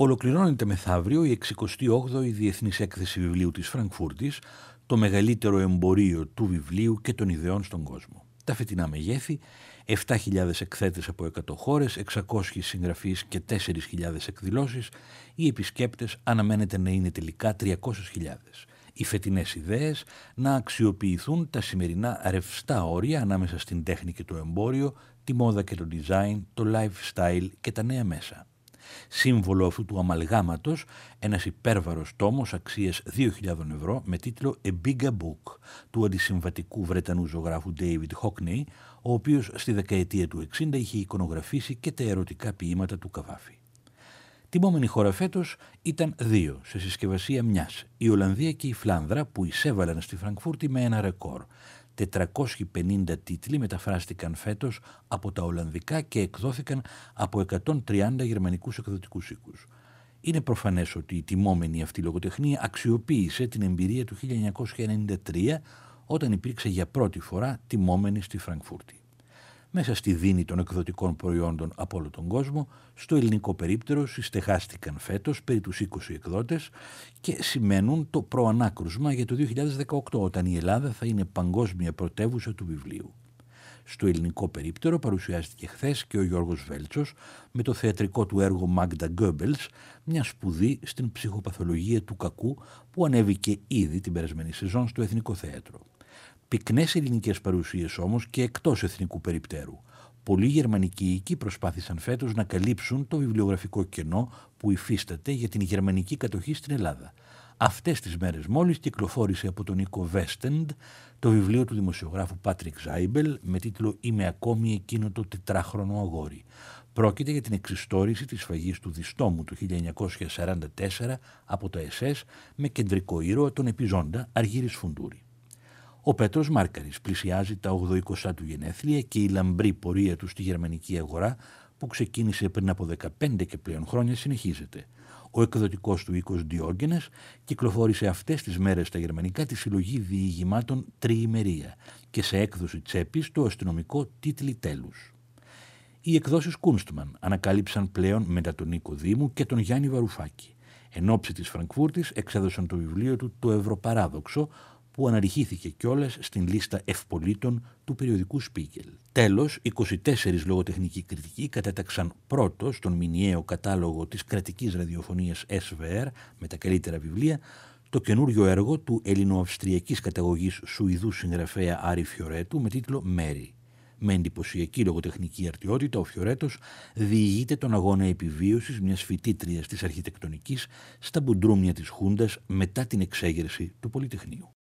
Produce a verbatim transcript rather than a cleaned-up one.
Ολοκληρώνεται μεθαύριο η εξηκοστή όγδοη Διεθνής Έκθεση Βιβλίου της Φραγκφούρτης, το μεγαλύτερο εμπορίο του βιβλίου και των ιδεών στον κόσμο. Τα φετινά μεγέθη, επτά χιλιάδες εκθέτες από εκατό χώρες, εξακόσιοι συγγραφείς και τέσσερις χιλιάδες εκδηλώσεις, οι επισκέπτες αναμένεται να είναι τελικά τριακόσιες χιλιάδες. Οι φετινές ιδέες να αξιοποιηθούν τα σημερινά ρευστά όρια ανάμεσα στην τέχνη και το εμπόριο, τη μόδα και το design, το lifestyle και τα νέα μέσα. Σύμβολο αυτού του αμαλγάματος, ένας υπέρβαρος τόμος αξίας δύο χιλιάδες ευρώ με τίτλο «A Bigger Book» του αντισυμβατικού Βρετανού ζωγράφου David Hockney, ο οποίος στη δεκαετία του εξήντα είχε εικονογραφήσει και τα ερωτικά ποίηματα του Καβάφη. Τιμόμενη χώρα φέτος ήταν δύο, σε συσκευασία μιας, η Ολλανδία και η Φλάνδρα, που εισέβαλαν στη Φραγκφούρτη με ένα ρεκόρ. τετρακόσιοι πενήντα τίτλοι μεταφράστηκαν φέτος από τα Ολλανδικά και εκδόθηκαν από εκατόν τριάντα γερμανικούς εκδοτικούς οίκους. Είναι προφανές ότι η τιμόμενη αυτή λογοτεχνία αξιοποίησε την εμπειρία του χίλια εννιακόσια ενενήντα τρία, όταν υπήρξε για πρώτη φορά τιμόμενη στη Φραγκφούρτη. Μέσα στη δίνη των εκδοτικών προϊόντων από όλο τον κόσμο, στο ελληνικό περίπτερο συστεχάστηκαν φέτος περί τους είκοσι εκδότες και σημαίνουν το προανάκρουσμα για το δύο χιλιάδες δεκαοκτώ, όταν η Ελλάδα θα είναι παγκόσμια πρωτεύουσα του βιβλίου. Στο ελληνικό περίπτερο παρουσιάστηκε χθες και ο Γιώργος Βέλτσος με το θεατρικό του έργο Μάγντα Γκόμπελς, μια σπουδή στην ψυχοπαθολογία του κακού που ανέβηκε ήδη την περασμένη σεζόν στο Εθνικό Θέατρο. Πυκνές ελληνικές παρουσίες όμως και εκτός εθνικού περιπτέρου. Πολλοί γερμανικοί οίκοι προσπάθησαν φέτος να καλύψουν το βιβλιογραφικό κενό που υφίσταται για την γερμανική κατοχή στην Ελλάδα. Αυτές τις μέρες μόλις κυκλοφόρησε από τον οίκο Westend το βιβλίο του δημοσιογράφου Πάτρικ Ζάιμπελ με τίτλο «Είμαι ακόμη εκείνο το τετράχρονο αγόρι». Πρόκειται για την εξιστόρηση της σφαγής του Διστόμου του χίλια εννιακόσια σαράντα τέσσερα από τα ες ες με κεντρικό ήρωα τον επιζώντα Αργύρη Σφουντούρη. Ο Πέτρος Μάρκαρης πλησιάζει τα ογδοηκοστά του γενέθλια και η λαμπρή πορεία του στη γερμανική αγορά, που ξεκίνησε πριν από δεκαπέντε και πλέον χρόνια, συνεχίζεται. Ο εκδοτικός του οίκος Διόγκενες κυκλοφόρησε αυτές τις μέρες στα γερμανικά τη συλλογή διηγημάτων Τριημερία και σε έκδοση τσέπης το αστυνομικό Τίτλοι Τέλους. Οι εκδόσεις Κούνστμαν ανακάλυψαν πλέον μετά τον Νίκο Δήμου και τον Γιάννη Βαρουφάκη. Εν ώψη της Φραγκφούρτης εξέδωσαν το βιβλίο του «Το Ευρωπαράδοξο», που αναρριχήθηκε κιόλας στην λίστα ευπολίτων του περιοδικού Σπίγκελ. Τέλος, είκοσι τέσσερις λογοτεχνικοί κριτικοί κατέταξαν πρώτο στον μηνιαίο κατάλογο της κρατικής ραδιοφωνίας ες βι αρ με τα καλύτερα βιβλία το καινούριο έργο του ελληνοαυστριακής καταγωγής Σουηδού συγγραφέα Άρη Φιωρέτου με τίτλο «Μέρι». Με εντυπωσιακή λογοτεχνική αρτιότητα, ο Φιωρέτος διηγείται τον αγώνα επιβίωσης μιας φοιτήτριας της αρχιτεκτονικής στα μπουντρούμια της Χούντας μετά την εξέγερση του Πολυτεχνείου.